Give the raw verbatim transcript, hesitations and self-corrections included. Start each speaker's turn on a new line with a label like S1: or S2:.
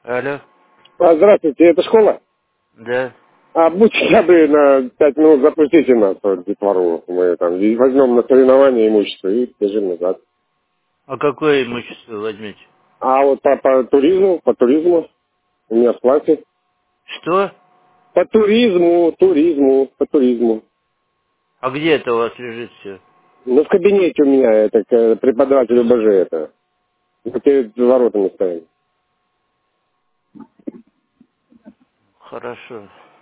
S1: Алло.
S2: А, здравствуйте, это школа?
S1: Да.
S2: А будьте добры, на пять минут запустите нас, вот, детвору. Мы там и возьмем на соревнования имущество и бежим назад.
S1: А какое имущество возьмете?
S2: А вот по, по туризму, по туризму у меня в классе.
S1: Что?
S2: По туризму, туризму, по туризму.
S1: А где это у вас лежит все?
S2: Ну, в кабинете у меня, это к преподавателю БЖ это. Мы перед воротами стоим.
S1: Хорошо.